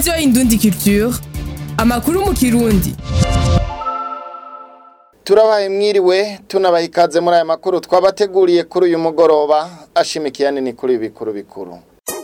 Radio Indundi Culture, amakuru mu Kirundi. Turabaye mwiriwe tunabaha ikaze muri aya makuru twabateguriye kuri uyu mugoroba ashimikiye nini kuri bikuru.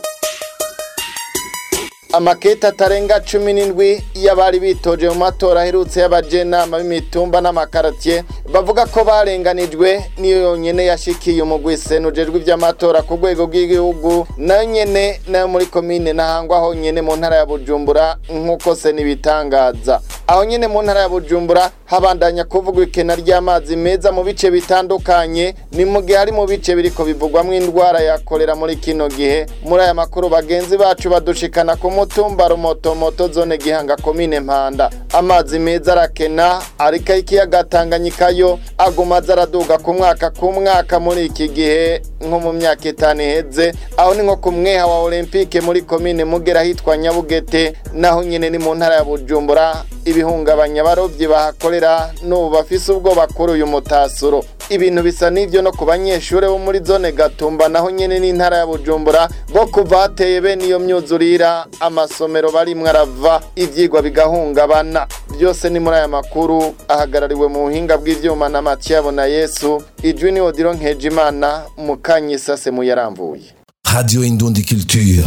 Amakete atarenga 17 y'abari bitoje mu matora aherutse y'abajenama b'imitumba n'amakaratier bavuga ko barenganijwe niyo yonyene yashikiye umugwi senujejwe ivy'amatora ku rwego rw'igihugu nayo nyene nayo muri komine Ntahangwa aho nyene mu ntara ya Bujumbura nkuko se nibitangaza. Aho nyene mu ntara ya Bujumbura habandanya kuvugwa ikena ry'amazi meza mu bice bitandukanye ni mu gihe hari mu bice biriko bivugwamwo indwara ya kolera muri kino gihe. Muri aya makuru bagenzi bacu badushikana ku mutumba Rumotomoto zone Gihanga komine Mpanda. Amazi meza arakena ariko ikiyaga Tanganyika yo aguma zaraduga ku mwaka muri iki gihe nko mu myaka 5 iheze. Aho ni nko ku mweha wa Olympique muri komine Mugera hitwa Nyabugete naho nyene ni mu ntara ya Bujumbura. Ibihungabanya barovyi bahakorera n'ubu bafise ubwo bakuru uyu mutasuro. Ibintu bisa n'ivyo no ku banyeshure bo muri zone Gatumba naho nyene n'intara ya Bujumbura bo kuva hateye bene iyo myuzurira amasomero barimwe arava ivyigwa bigahungabana. Byose ni muri aya makuru ahagarariwe mu buhinga bw'ivyuma na Mathiabo na Yesu. Ijwi ni Odilo Nkejimana Mukanyisase mu yaramvuye. Radio Indundi Culture.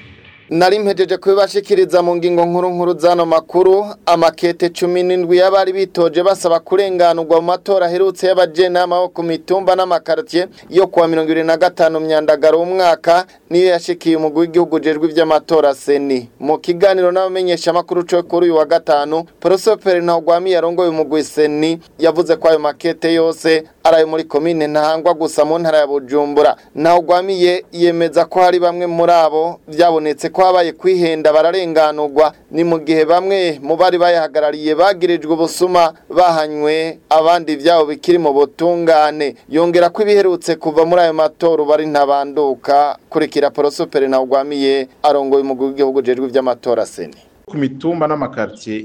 Nari mpejeje kubashikiriza mu ngingo nkuru zano makuru amakete 17 y'abari bitoje basaba kurenganurwa mu matora aherutse y'abajenama bo ku mitumba n'amakaratier yo kuwa 25 myandagaro umwaka niyo yashikiye umugwi w'igihugu jejwe ivy'amatora seni. Mu kiganiro n'abamenyesha makuru cyo kuri uyu wa gatanu Prosper Ntagwami yarongoye umugwi seni yavuze ko ayo makete yose arayo muri komine Ntahangwa gusa mu ntara ya Bujumbura. Ntagwami yemeza ko hari bamwe muri abo byabonetse ko habaye kwihenda bararenganurwa ni mu gihe bamwe mu bari bayahagarariye bagirijwe ubusuma bahanywe abandi vyabo bikiri mu butungane. Yongera ko ibiherutse kuva muri ayo matora bari ntabanduka kurikira Prosper Ntagwami arongoye umugwi w'igihugu jejwe ivy'amatora seni. Ku mitumba n'amakartier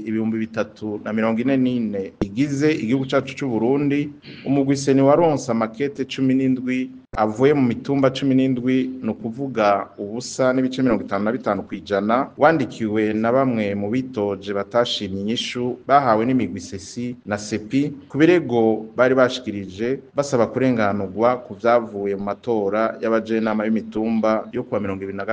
344 igize igihugu cyacu cy'u Burundi umugwi seni waronse amakete 17 avuye mu mitumba 17 no kuvuga ubusa n'ibice 55 kwijana wandikiwe na bamwe mu bitoje batashimye inyishu bahawe n'imigwi sesi na sepi kubirego bari bashikirije basaba kurenganurwa ku vyavuye mu matora y'abajenama b'imitumba yo kuwa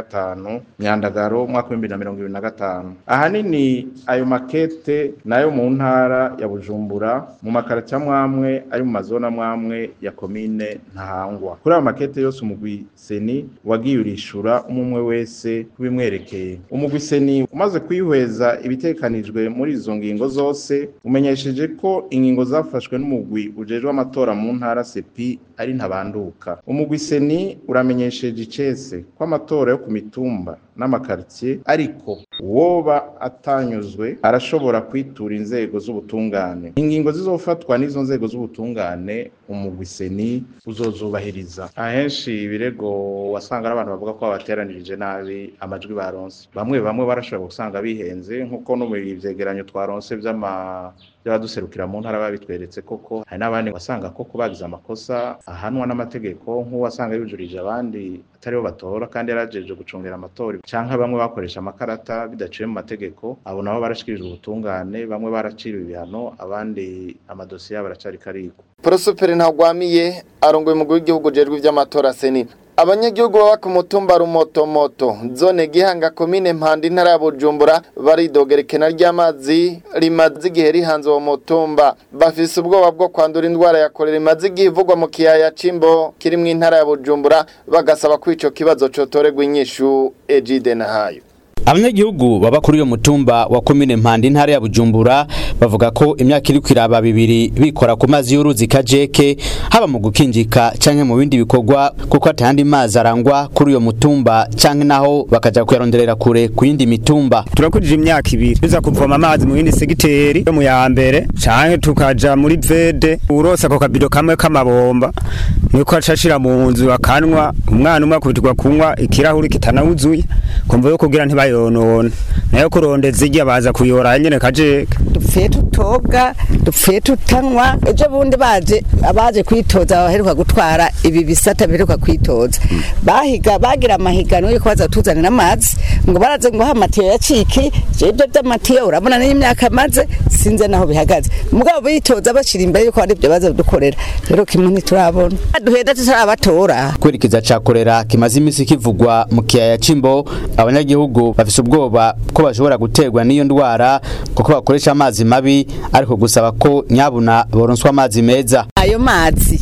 25 myandagaro mwaka 2025. Ahanini ayo makete nayo mu ntara ya Bujumbura mu makarata mwamwe ari mu mazona mwamwe ya komine Ntahangwa. Kuri ayo makete yose umugwi seni wagiyurishura umwe wese kubimwerekeye. Umugwi seni umaze kwihweza ibitekanijwe muri izo ngingo zose umenyesheje ko ingingo zafashwe n'umugwi ujejwe amatora mu ntara sepi ari ntabanduka. Umugwi seni uramenyesheje icese ko amatora yo ku mitumba n'amakartier ariko woba atanyuzwe arashobora kwitura inzego z'ubutungane. Ingingo zizofatwa n'izo nzego z'ubutungane umugwi seni uzozubahiriza. Ahenshi ibirego wasanga abantu bavuga ko abateranirije nabi amajwi baronse. Bamwe barashobora gusanga bihenze nkuko no mu ivyegeranyo twaronse by'abaduserukira mu ntara babitweretse koko hari n'abandi wasanga koko bagize amakosa ahanwa n'amategeko nk'uwasanga yujurije abandi atariho batora kandi yarajeje gucungera amatora canke bamwe bakoresha amakarata bidaciye mu mategeko abo nabo barashikirijwe ubutungane bamwe baraciriwe ibihano abandi amadosiye baracari kariko. Prosper Ntagwami arongoye umugwi w'igihugu jejwe ivy'amatora seni. Abanyagihugu baba ku mutumba Rumotomoto zone Gihanga komine Mpanda intara ya Bujumbura baridogera ikena ry'amazi rimaze igihe rihanze uwo mutumba. Bafise ubwoba bwo kwandura indwara ya kolera imaze igihe ivugwa mu kiyaya Cimbo kiri mu intara ya Bujumbura bagasaba ko ico kibazo cotoregwa inyishu Ejide Nahayo. Abanyagihugu baba kuri uyo mutumba wa komine Mpanda intara ya Bujumbura bavuga ko imyaka iri kwiraba 2 bikora ku mazi y'uruzi Kajeke haba mu gukinjika canke mu bindi bikorwa kuko atandi mazi arangwa kuri uyo mutumba canke naho bakaja kuyaronderera kure ku yindi mitumba. Turakujije imyaka 2 biza kuvoma amazi mu yindi segiteri yo mu ya mbere canke tukaja muri Vede urosa ko kabido kamwe kamabomba niko acashira mu nzu akanwa umwana umwe akubitirwa kunywa ikirahuri kitanawuzuye kumva yo kugira ntibayonona nayo kurondeza irya baza kuyora nyene kajeke dupfuye tutoga dupfuye tutanywa ejo bundi abaje kwitoza baheruka gutwara ibi bisata biheruka kwitoza bagira amahiganwa yo kubaza tuzanira amazi ngo baraze ngo hamatiyo yaciki ibyo by'amatiyo urabona n'imyaka maze sinze naho bihagaze mugabo bitoza bashira imbere yuko ari byo baza dukorera rero kimwe ntiturabona duheda tutarabatora kwirikiza cakorera kimaze imisi kivugwa mu kiyaya Cimbo abanyagihugu bafise ubwoba ko bashobora guterwa n'iyo ndwara kuko bakoresha amazi mabi ariko gusaba ko nyabuna boronswa amazi meza ayo mazi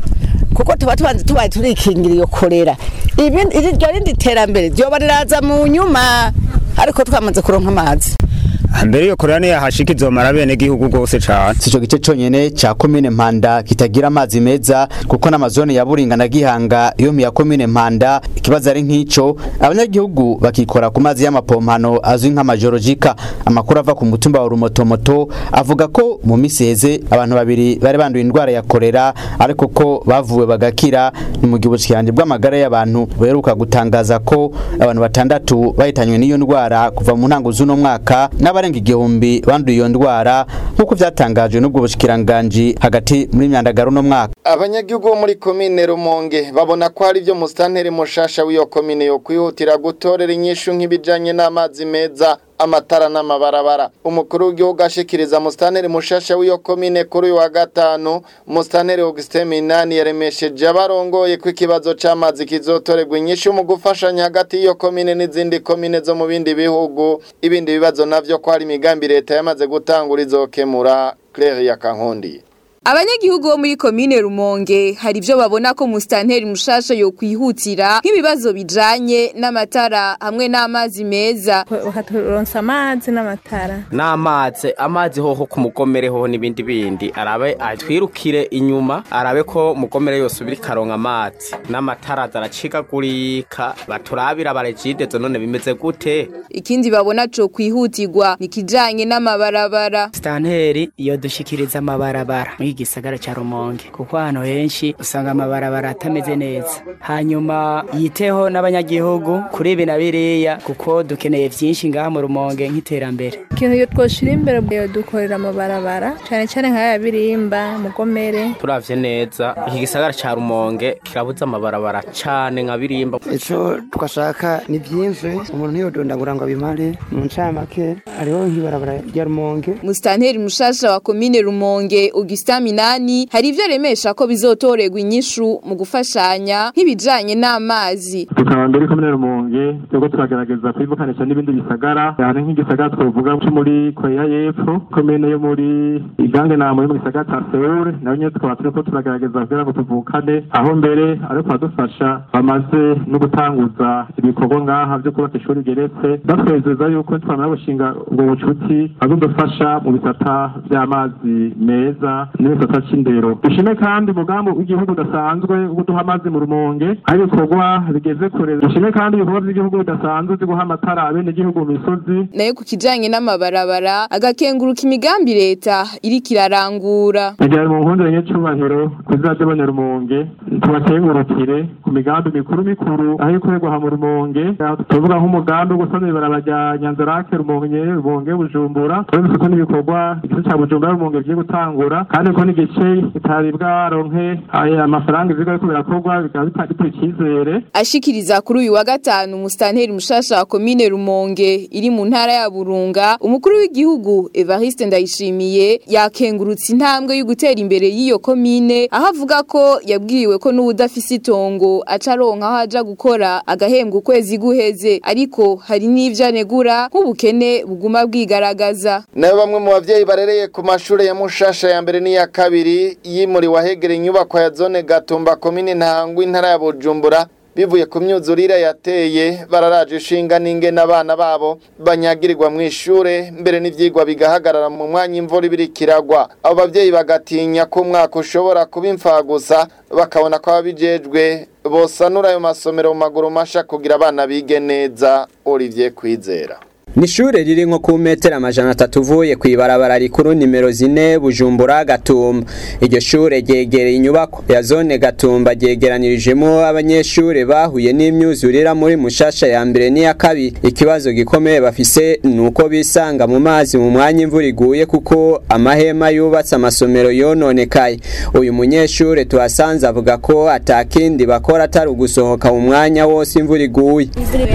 kuko tubaye turikingira iyo korera iryo rindi terambere ryoba riraza mu nyuma ariko twamaze kuronka amazi mbere yo korera niyo hashika izomara bene gihugu gose cane sico gice conyene ca komine Mpanda kitagira amazi meza kuko n'amazone ya Buringa na Gihanga yo mu ya komine Mpanda ikibazo ari nk'ico abanyagihugu bakikora ku mazi y'amapompano azwi nk'amajorojika amakuru ava ku mutumba wa Rumotomoto avuga ko mu misi heze abantu babiri bari banduye indwara ya korera ariko ko bavuwe bagakira ni mu gibushikiranje bw'amagara y'abantu beruka gutangaza ko abantu 6 bahitanywe n'iyo ndwara kuva mu ntango z'uno mwaka n'abarenga igihumbi banduye iyo ndwara nkuko vyatangajwe n'ubwo bushikiranganje hagati muri myandagaro no mwaka abanyagihugu bo muri komine Rumonge babona ko hari byo mustanteri mushasha w'iyo komine yo kwihutira gutorera inyishu nk'ibijanye n'amazi meza amatara n'amabarabara umukuru w'igihugu ashikiriza mustanteri mushasha w'iyo komine kuri uyu wa gatanu mustanteri Augustin Minani yaremesheje abarongoye ko ikibazo c'amazi kizotorerwa inyishu mu gufashanya hagati y'iyo komine n'izindi komine zo mu bindi bihugu ibindi bibazo navyo ko hari imigambi leta yamaze gutangura izokemura Claire ya Kankondi. Abanyagihugu bo muri komine Rumonge hari ibyo babona ko mustanteri mushasha yo kwihutira nk'ibibazo bijanye n'amatara hamwe n'amazi meza bakaturonsa amazi n'amatara amazi hoho ku mugomere hoho n'ibindi bindi arabe atwirukire inyuma arabe ko mugomere yose ubiri karonka amazi n'amatara zaracikagurika baturabira barejide zo none bimeze gute ikindi babona cyo kwihutirwa nikijanye n'amabarabara mustanteri iyo dushikiriza amabarabara igisagara cha Rumonge kuko hano henshi usanga amabarabara atameze neza hanyuma yiteho n'abanyagihugu kuri ibi nabiriya kuko dukeneye byinshi ngaha mu Rumonge nk'iterambere ikintu yo twoshira imbere yo dukorera amabarabara cyane nk'aya birimba mugomere turavye neza iki gisagara cha Rumonge kirabuza amabarabara cyane nka birimba ico twashaka ni byinshi umuntu ntiyodondagura ngo bimare mu ncamake ariho nk'ibarabara rya Rumonge mustanteri mushasha wa komine Rumonge Augustin Minani hari ivyo remesha ko bizotorerwa inyishu mu gufashanya nk'ibijanye n'amazi tukaba mbere komine Rumonge cyo turagerageza kwibukanisha n'ibindi bisagara yani nk'igisagara twovuga cyo muri Korea y'Epfo komine yo muri Igange na mu gisagara ca Seoul nayo nyine tukaba turiko turagerageza kugira ngo tuvukane aho mbere ariko badufasha bamaze no gutanguza ibikorwa ngaha byo kubaka ishuri geretse batwezeza yuko twamara gushinga ubwo bucuti bazodufasha mu bisata by'amazi meza n'ibisata c'indero dushime kandi umugambi w'igihugu udasanzwe uduha amazi mu Rumonge ari bikorwa bigeze kure dushime kandi ibikorwa by'igihugu bidasanzwe byo guha amatara abene igihugu mu misozi nayo ku kijanye n'amabarabara agakenguruka imigambi leta iri kirarangura igihe mu nkundire y'icubahiro kuzaje bane Rumonge tubakengurukire ku migambi mikuru aho ikorerwa mu Rumonge tuvuga nk'umugambi wo gusanura ibarabara rya Nyanzarake Rumonge Bujumbura twese ko n'ibikorwa igice ca Bujumbura Rumonge byo gutangura kandi ko n'igice itaribwa ronke amafaranga izigo ariko birakorwa bikaba bitagitse ikizere ashikiriza kuri uyu wa gatanu mustanteri mushasha wa komine Rumonge iri mu ntara ya Burunga umukuru w'igihugu Evariste Ndayishimiye yakengurutse intambwe yo gutera imbere y'iyo komine aho avuga ko yabwiwe ko n'ubudafise itongo acaronka aho aja gukora agahembwa ukwezi guheze ariko hari n'ivyo anegura nk'ubukene buguma bwigaragaza nayo bamwe mu bavyeyi barereye ku mashure ya Mushasha ya mbere n'iya kabiri yimuriwe ahegera inyubako ya zone Gatumba komine Ntangwa intara ya Bujumbura bivuye ku myuzurire yateye bararaje ishinga ninge n'abana babo banyagirirwa mu ishure mbere n'ivyigwa bigahagarara mu mwanya imvura ibirikiragwa abo bavyeyi bagatinya ko umwaka ushobora kuba imfagusa bakabona ko ababijejwe bosanura ayo masomero mu maguru masha kugira abana bige neza Olivier Kwizera Nishure riri nko ku metero 300 uvuye kwibarabara rikuru nimero 4 Bujumbura Gatumba. Iryo shure ryegereye inyubako ya zone Gatumba ryegeranirijemo abanyeshure bahuye n'imyuzurira muri Mushasha ya mbere n'iya kabiri. Ikibazo gikomeye bafise nuko bisanga mu mazi mu mwanya imvura iguye kuko amahema yubatse amasomero yononekaye. Uyu munyeshure tuhasanze avuga ko atakindi bakora atari ugusohoka mu mwanya wose imvura iguye.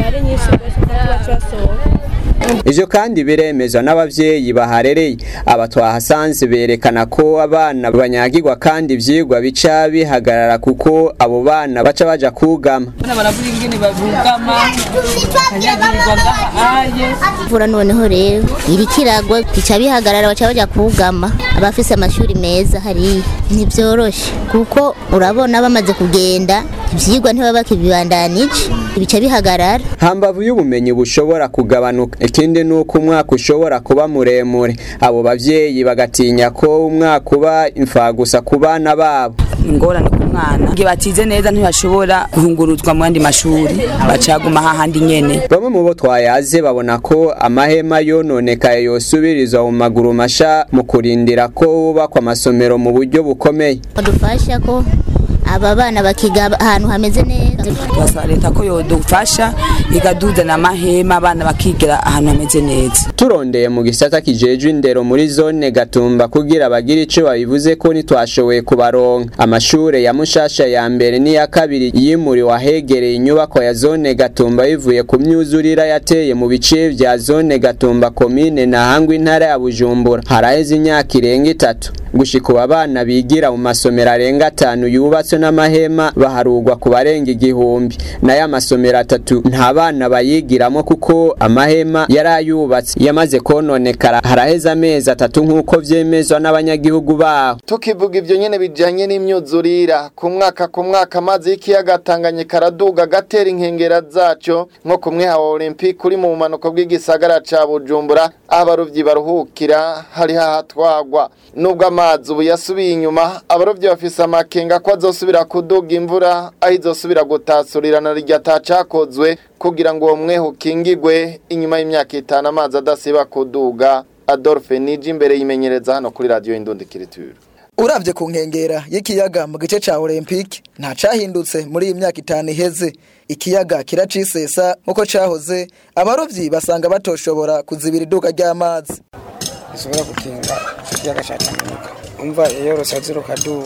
Ivyo kandi biremezwa n'abavyeyi baharereye. Aba twahasanze berekana ko abana banyagirwa kandi ivyigwa bica bihagarara kuko abo bana baca baja kugama. Baravuga ingene bavugama kanyagirirwa ngahaye. Vura noneho rero iri kiragwa bica bihagarara baca baja kugama. Abafise amashuri meza hari ntivyoroshe kuko urabona bamaze kugenda ivyigwa ntibaba kibibandanije bica bihagarara. Hambavu y'ubumenyi bushobora kugabanuka ikindi nuko umwaka ushobora kuba muremure. Abo bavyeyi bagatinya ko umwaka uba imfagusa ku bana babo. Ingorane ku mwana nge batize neza ntibashobora guhunguruzwa mu yandi mashuri bacaguma hahandi nyene. Bamwe mu bo twayaze babona ko amahema yononekaye yosubirizwa mu maguru masha mu kurindira ko hubakwa amasomero mu buryo bukomeye. Badufasha ko aba bana bakiga ahantu hameze neza. Twasaba leta ko yodufasha ikaduzana amahema abana bakigira ahantu hameze neza. Turondeye mu gisata kijejwe indero muri zone Gatumba kugira bagira ico babivuze ko nitwashoboye kubaronka. Amashure ya Mushasha ya mbere n'iya kabiri yimuri wahegereye inyubako ya zone Gatumba bivuye ku myuzurira yateye mu bice vya zone Gatumba komine na Hangwe intara ya Bujumbura. Haraheze imyaka irenga 3 gushika abana bigira mu masomero arenga 5 yubatse n'amahema baharugwa ku barenga 1000. Nayo amasomero 3 nta bana bayigiramo kuko amahema yarayubatse yamaze kononekara haraheze amezi 3 nkuko vyemezwa n'abanyagihugu baho. Tukivuga ivyo nyene bijanye n'imyuzurira ku mwaka amazi y'ikiyaga Tanganyika araduga gatera inkengera zaco nko kumwe ha Olympique kuri mu manuko bw'igisagara ca Bujumbura abarovyi baruhukira hari hahatwagwa. Nubwo amazi ubu yasubiye inyuma abarovyi bafise amakenga ko azosubira kuduga imvura ahizosubira gutasurirana ryatacakozwe kugira ngo umweho kingigwe inyuma y'imyaka 5 amazi adasiba kuduga. Adolphe Niji imbere yimenyereza hano kuri radio Indundi Culture. Uravye ku nkengera y'ikiyaga mu gice ca Olympique nta cahindutse muri iyi myaka 5 iheze. Ikiyaga kiracisesa nkuko cahoze abarovyi basanga batoshobora kuzibira iduka ry'amazi. Isubira gutinga ikiyaga ca Tanganyika. Umva iyo rusaziro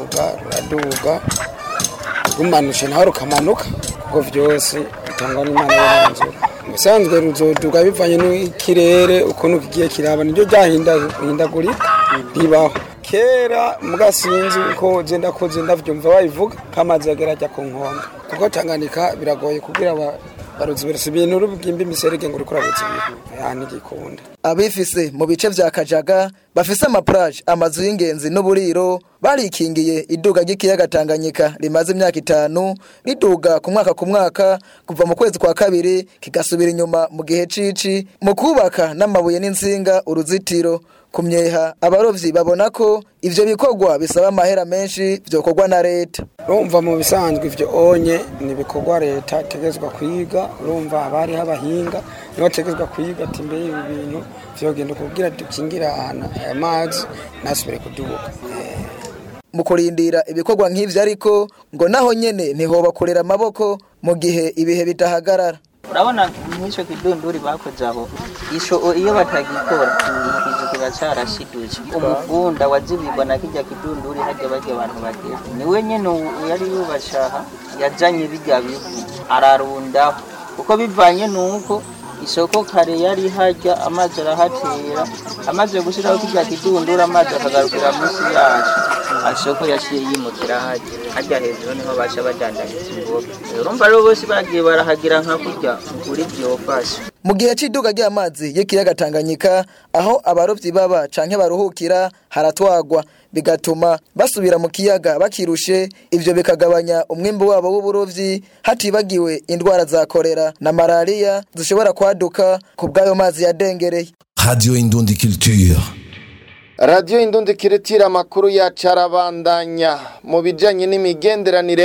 kaduga umanushe naho rukamanuka kuko vyose bitangwa n'Imana y'inzira. Musanzwe ruzoduga bivanye n'ikirere ukuntu kigiye kiraba niryo ryahindagurika ribaho. Kera mugasinzi ko zenda ndavyumva bayivuga kamazi yagerajya ku nkombe kuko Tanganyika biragoye kugira baruzibira ibintu rubwimba imiserege ngo rukurabuze yani gikunda. Abifise mu bice vya Kajaga bafise amaplage amazu y'ingenzi n'uburiro barikingiye iduga ry'ikiyaga Tanganyika rimaze imyaka 5 riduga ku mwaka kuva mu kwezi kwa kabiri kigasubira inyuma mu gihe cici mu kubaka n'amabuye n'insinga uruzitiro. Kumyeha abarovyi babona ko ivyo bikorwa bisaba amahera menshi vyokorwa na leta. Urumva mu bisanzwe ivyo onye ni bikorwa leta tegezwa kwiga. Urumva abari habahinga nibo tegezwa kwiga ati mbe ibintu vyogenda kugira dukingira ahantu amazi nasubire kuduga. Mu kurindira ibikorwa nk'ivyo ariko ngo naho nyene niho bakorera amaboko mu gihe ibihe bitahagarara. Urabona nk'icyo kidunduri bakoze aho isho iyo batagikora kiba carashiduje umugunda wazibirwa na kijya kidunduri hajya bajya abantu bagera niwe nyene yari yubashaha yajanye bijya bivu ararundaho kuko bivanye nuko isoko kare yari hajya amazi arahatera amaze gushiraho kijya kidundura amazi akagarukira munsi yacu ashoko yashiye yimukira hajya hejuru niho basha bajandaniza imboga. Urumva rero bose bagiye barahagira nka kurya kuri byofasha. Mu gihe cy'iduga ry'amazi y'ikiyaga Tanganyika aho abarovyi baba canke baruhukira haratwagwa bigatuma basubira mu kiyaga bakirushe. Ivyo bikagabanya umwimbo wabo w'uburovyi hatibagiwe indwara za kolera na malaria zishobora kwaduka ku bw'ayo mazi yadengereye. Radio Indundi Culture. Radio Indundi Culture amakuru ya carabandanya mu bijanye n'imigenderanire.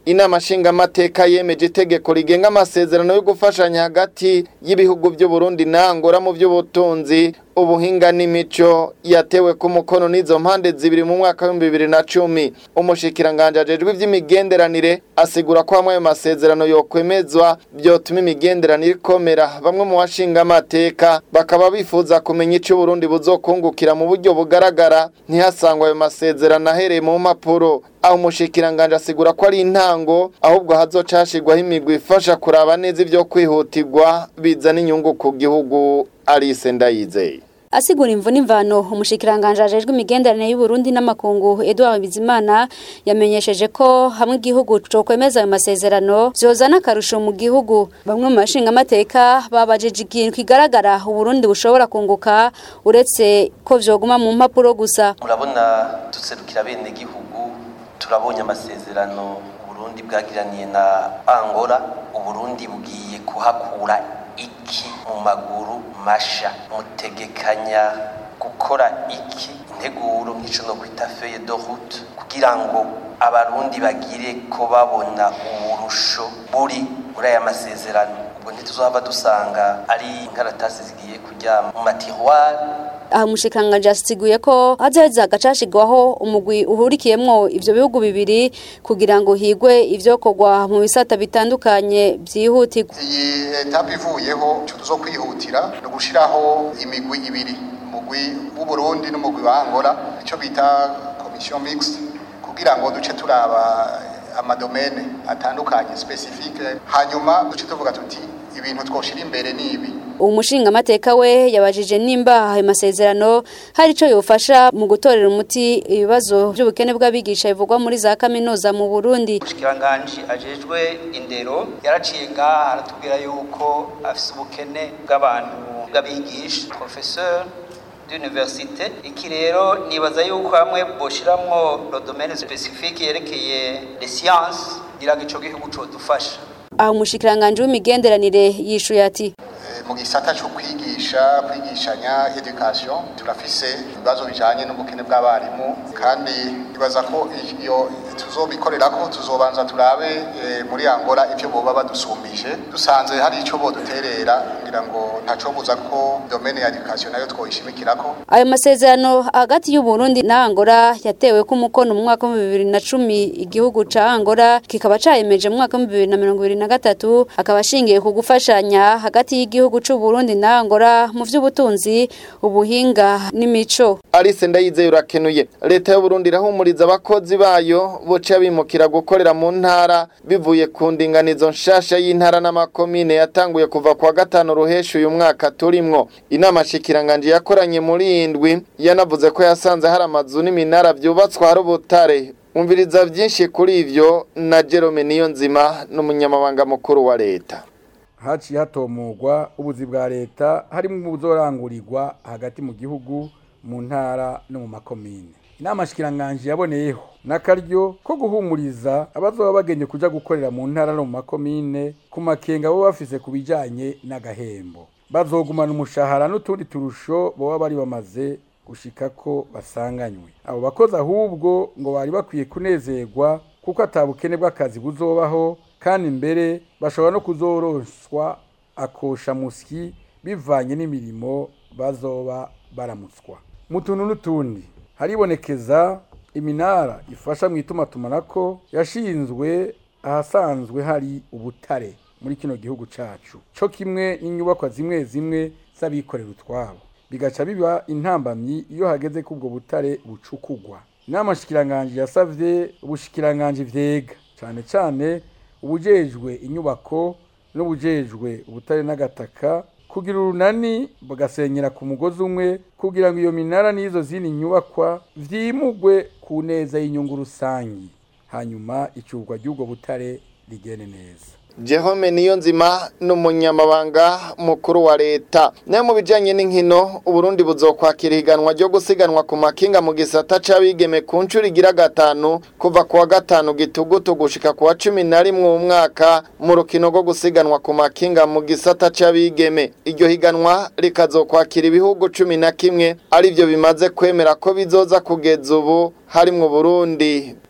inama nshingamateka yemeje itegeko rigenga amasezerano yo gufashanya hagati y'ibihugu by'u Burundi na Angola mu by'ubutunzi ubuhinga n'imico yatewe ku mukono n'izo mpande zibiri mu mwaka wa 2010 umushikiranganje ajejwe ivy'imigenderanire asigura ko hamwe ayo masezerano yokwemezwa byotuma imigenderanire ikomera bamwe mu bashinga amateka bakaba bifuza kumenya ico Burundi buzokungukira mu buryo bugaragara ntihasangwa ayo masezerano ahereye mu mpapuro aho umushikiranganje asigura ko ari intango ahubwo hazocashirwaho imigwi ifasha kuraba neza ivyo kwihutirwa bizana inyungu ku gihugu. Alice Ndayizeye asigura imvu n'imvano umushikiranganje ajejwe imigenderanire y'u Burundi n'amakungu Edouard Bizimana yamenyesheje ko hamwe igihugu cyo kwemeza ayo masezerano vyozana akarusho mu gihugu bamwe mu bashinga amateka babajeje ikintu kigaragara u Burundi bushobora kunguka uretse ko vyoguma mu mpapuro gusa. Murabona duserukira bene gihugu turabonye amasezerano Burundi bwagiraniye na Angola u Burundi bugiye kuhakura iki mu maguru masha mutegekanya gukora iki integuro nk'ico no kwita feuille de route kugira ngo abarundi bagire ko babona uburusho buri muri aya masezerano ubwo ntituzova dusanga ari inkaratasi zigiye kujya mu matiroir. Aha umushikiranganje asiguye ko hazoheza agacashigwaho umugwi uhurikiyemwo ivyo bihugu bibiri kugira ngo higwe ivyokorwa mu bisata bitandukanye vyihutirwa. Iyi etape ivuyeho cyo tuzokwihutira no gushiraho imigwi ibiri umugwi w'u Burundi n'umugwi wa Angola ico bita commission mixte kugira ngo duce turaba amadomene atandukanye specifique hanyuma duce tuvuga tuti ibintu twoshira imbere nibi. Umushinga amateka we yabajije nimba ayo masezerano hari ico yofasha mu gutorera umuti ibibazo by'ubukene bw'abigisha bivugwa muri za kaminuza mu Burundi. Umushikiranganje ajejwe indero yaraciye ngaha aratubwira yuko afise ubukene bw'abantu bw'abigisha professeur d'université iki rero nibaza yuko hamwe boshiramwo le domaine spécifique yerekeye les sciences iraga ico gihugu cyo dufasha. Aho umushikiranganje w'imigenderanire yishuye ati mu gisata cyo kwigishanya education turafise ibibazo bijanye n'ubukene bw'abarimu kandi ibaza ko iyo tuzobikorera ko tuzobanza turabe muri Angola ivyo boba badusumbije dusanze hari ico boduterera ngira ngo ntaco buza ko domaine ya education nayo twoyishimikirako. Ayo masezerano hagati y'u Burundi na Angola yatewe ku mukono mu mwaka wa 2010 igihugu ca Angola kikaba cayemeje mu mwaka wa 2023 akaba ashingiye ku gufashanya hagati y'igihugu c'u Burundi na Angola mu vy'ubutunzi ubuhinga n'imico. Alice Ndayizeye urakenuye. Leta y'u Burundi irahumuriza abakozi bayo boca bimukira gukorera mu ntara bivuye ku ndinganizo nshasha y'intara n'amakomine yatanguye kuva kwa gatano ruhesha uyu mwaka turimwo. Inama shikiranganje yakoranye muri indwi yanavuze ko yasanze hari amazu n'iminara byubatswe hari ubutare. Umviriza byinshi kuri ivyo na Jerome Niyonzima n'umunyamabanga mukuru wa leta. Haciye hatomurwa ubuzi bwa leta harimo ubuzorangurirwa hagati mu gihugu mu ntara no mu makomine. Inama shikiranganje yaboneyeho nakaryo ko guhumuriza abazoba bagenye kuja gukorera mu ntara no mu makomine ku makenga bo bafise kubijanye n'agahembo. Bazogumana umushahara n'utundi turusho bo bari bamaze gushika ko basanganywe. Abo bakozi ahubwo ngo bari bakwiye kunezerwa kuko atabukene bw'akazi buzobaho kandi mbere bashobora no kuzoronswa akosha musyi bivanye n'imirimo bazoba baramutswa. Mutuntu n'utundi haribonekeza iminara ifasha mu itumatumanako yashinzwe ahasanzwe hari ubutare muri kino gihugu cacu co kimwe n'inyubakwa zimwe zimwe z'abikorera utwabo bigaca biba intambamyi iyo hageze kubwo butare bucukugwa. Inama shikiranganje yasavye ubushikiranganje vyega cyane cyane ubujejwe inyubako n'ubujejwe ubutare n'agataka kugira urunani bagasenyera ku mugozi umwe kugira ngo iyo minara n'izo zindi nyubakwa vyimugwe ku neza y'inyungu rusangi hanyuma icurwa ry'ubwo butare rigene neza. Jerome Niyonzima n'umunyamabanga mukuru wa leta. Nayo mu bijanye n'inkino Uburundi buzokwakira higanwa ryo gusiganwa ku makinga mu gisata c'abigeme ku ncuro igira gatanu kuva kuwa gatanu gitugutu gushika kuwa 11 mu mwaka mu rukino rwo gusiganwa ku makinga mu gisata c'abigeme. Iryo higanwa rikazokwakira ibihugu 11 ari byo bimaze kwemera ko bizoza kugeza ubu harimwo Burundi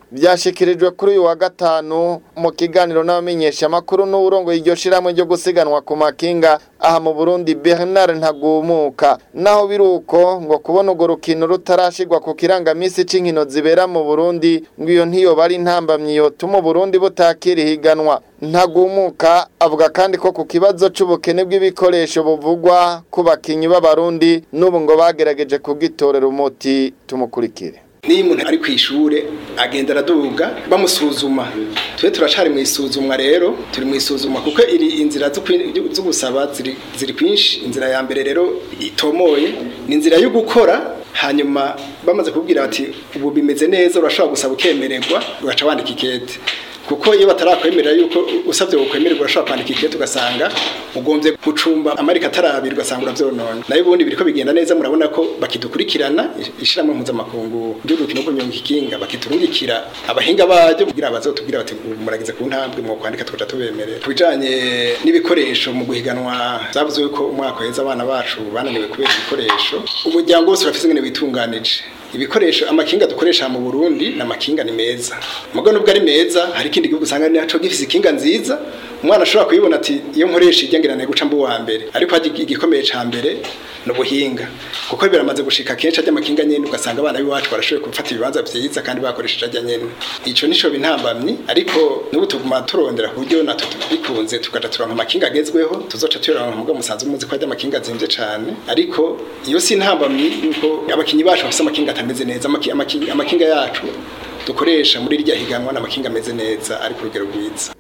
byashikirijwe kuri uyu wa gatanu mu kiganiro n'abamenyesha amakuru n'uburongo iryo shiramwe ryo gusiganwa ku makinga aha mu Burundi Bernard Ntagumuka. Naho biruko ngo kubona urwo rukino rutarashigwa ku kirangamisi c'inkino zibera mu Burundi ngo iyo ntiyo bari intambamyi yotuma Burundi butakira higanwa. Ntagumuka avuga kandi ko ku kibazo c'ubukene bw'ibikoresho buvugwa ku bakinyi b'abarundi n'ubu ngo bagerageje kugitorera umuti. Tumukurikire. Niyo umuntu ari kwishure agenda araduga bamusuzuma twe turacari mu isuzumwa rero turi mu isuzumwa kuko iri inzira zo gusaba ziri kwinshi. Inzira ya mbere rero itomoye ni inzira yo gukora, hanyuma bamaze kubwira bati ubu bimeze neza urashobora gusaba ukemererwa ugaca wandika ikete, kuko iyo batarakwemerera yuko usabye gukwemererwa urashobora kwandika ikete ugasanga ugombye gucumba amarika atarabirwa ugasanga uravyonona. Nayo ubundi biriko bigenda neza, murabona ko bakidukurikirana ishiramwe mpuzamakungu ry'urukino rwo kunyonga ikinga bakiturungikira abahinga baje kugira bazotubwira bati muragize ku ntambwe mu kwandika tukaja tubemerera. Kubijanye n'ibikoresho mu guhiganwa zavuze yuko umwaka heza abana bacu bananiwe kubera ibikoresho, umuryango wose urafise ngene bitunganije ibikoresho. Amakinga dukoresha mu Burundi n'amakinga ni meza, mugo nubwo ari meza hari ikindi gihugu usanga naco gifise ikinga nziza umwana ashobora kuyibona ati iyo nkoresha igengerane guca mbu wa mbere, ariko haje igikomeye ca mbere no buhinga, kuko biramaze gushika kenshi ajya amakinga nyene ugasanga abana biwacu barashoboye gufata ibibanza vyiza kandi bakoresheje ajya nyene. Ico nico bintambamye, ariko nubu tuguma turondera ku buryo natwe bikunze tukaja turonka amakinga agezweho tuzoca turonka mugo musanze umuzi ko ajya amakinga zimvye cane, ariko iyo si intambamye nuko abakinyi bacu bafise amakinga atameze neza. Amakinga yacu dukoresha muri rya higanwa n'amakinga ameze neza ari ku rugero rwiza.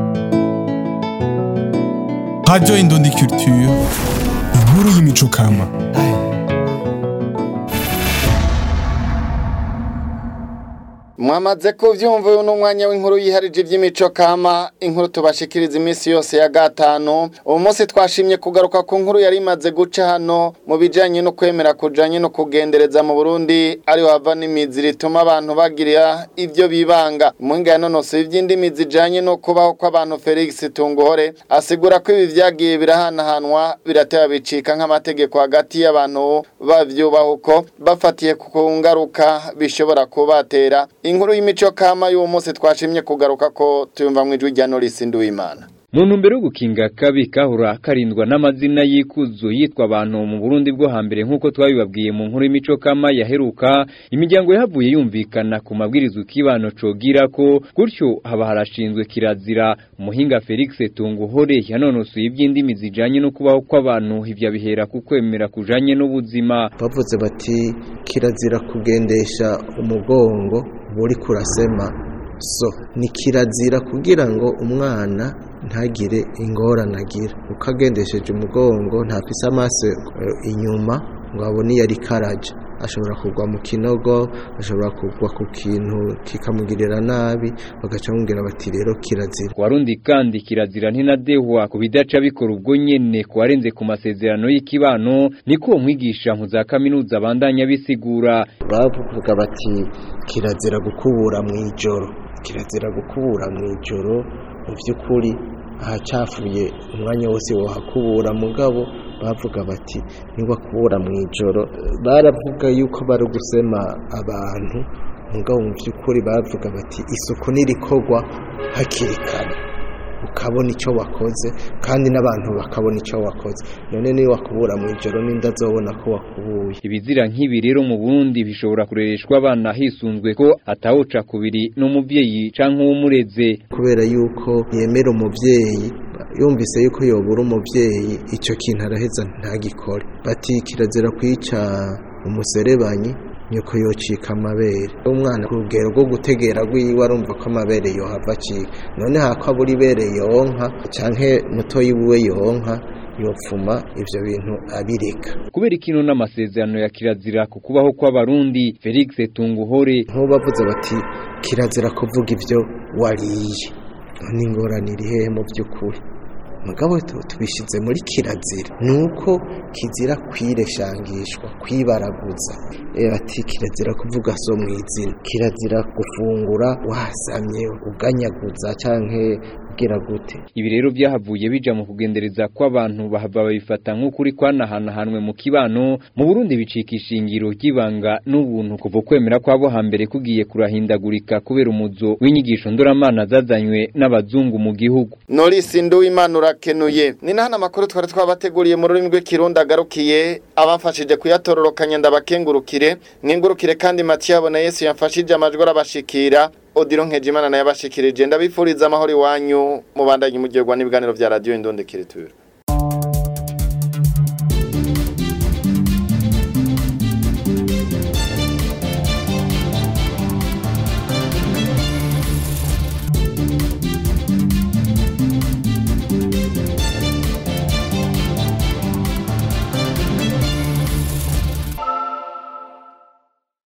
Radio Indundi Culture, inkuru y'imico kama. Mwamaze kuvyumva uyu n'umwanya w'inkuru yiharije ivy'imico kama, inkuru tubashikiriza imisi yose ya gatanu. Ubu munsi twashimye kugaruka ku nkuru yari imaze guca hano mu bijanye no kwemera kujanye no kugendereza mu Burundi ari wava n'imizi rituma abantu bagira ivyo bibanga. Muhinga yanonosoye ivy'indimi zijanye no kubaho kw'abantu Felix Tunguhore asigura ko ibi vyagiye birahanahanwa birateba bicika nk'amategeko hagati y'abantu bavyubahuko bafatiye ku ngaruka bishobora kubatera. Inkuru y'imico kama y'uwo munsi twashimye kugaruka ko tuyumva mu ijwi rya Norisi Nduwimana. Mu ntumbero yo gukinga kabi kahura karindwa n'amazina y'ikuzo yitwa abantu mu Burundi bwo hambere nk'uko twabibabwiye mu nkuru y'imico kama yaheruka, imiryango yahavuye yumvikana ku mabwirizo kibano cogira ko gutyo haba harashinzwe kirazira. Umuhinga Felix Tunguhore yanonosoye iby'indimi zijanye no kubaho kw'abantu ivya bihera ku kwemera kujanye n'ubuzima. Bavuze bati kirazira kugendesha umugongo buri kurasema, so ni kirazira kugira ngo umwana ntagire ingorane agira. Ukagendesheje umugongo ntafise amaso inyuma ngo abone yari karaje, ashobora kugwa mu kinogo, ashobora kugwa ku kintu kikamugirira nabi, bagaca bamubwira bati rero kirazira. Warundi kandi kirazira ntinadehwa ku bidaca bikora ubwo nyene ku warenze ku masezerano y'ikibano, niko umwigisha mu za kaminuza bandanya bisigura. Bavuga bati kirazira gukubura mw'ijoro, kirazira gukubura mw'ijoro. Mu by'ukuri ahacafuye umwanya wose wohakubura, mugabo bavuga bati niba kubura mw'ijoro. Baravuga yuko bari gusema abantu, mugabo mu by'ukuri bavuga bati isuku nirikorwa hakiri kare ukabona icyo wakoze kandi n'abantu bakabona icyo wakoze. None niyo wakubura mw'ijoro n'inda zobona ko wakubuye. Ibizira nk'ibi rero mu Burundi bishobora kurereshwa abana hisunzwe ko atawoca kubiri n'umuvyeyi canke uwumureze, kubera yuko yemera umuvyeyi. Yumvise yuko yobura umuvyeyi ico kintu araheza ntagikore. Bati kirazira kwica umuserebanyi nyoko yocika amabere. Umwana ku rugero rwo gutegera rwiwe arumva ko amabere yohava acika, none hako abura ibere yonka canke mutoyi wiwe yonka yopfuma ivyo bintu abireka. Kubera ikino n'amasezerano ya kirazira ku kubaho kw'abarundi, Felix Tunguhore bavuze bati kirazira kuvuga ivyo wariye. N'ingorane iri hehe mu by'ukuri? Mugabo tubishize muri kirazira nuko kizira kwireshangishwa, kwibaraguza. Ati kirazira kuvuga so mw'izina, kirazira gufungura wasamye uganyaguza canke kugira gute ibi rero byahavuye bija mu kugendereza kw'abantu bahava babifata nk'ukuri kwanahanahanwe mu kibano mu Burundi bicika ishingiro ry'ibanga n'ubuntu kuva kwemera kwabo hambere kugiye kurahindagurika kubera umuzo w'inyigisho ndoramana zazanywe n'abazungu mu gihugu. Norisi Nduwimana urakenuye ni nahana makuru twari twabateguriye mu rurimi rw'ikirundi agarukiye abamfashije kuyatororokanya ndabakengurukire nkengurukire kandi Mathieu na Yesu yamfashije amajwi arabashikira Odilo Nkejimana na yabashikirije ndabifuriza amahoro iwanyu mubandanye mugirwa n'ibiganiro vya Radio Indundi Culture.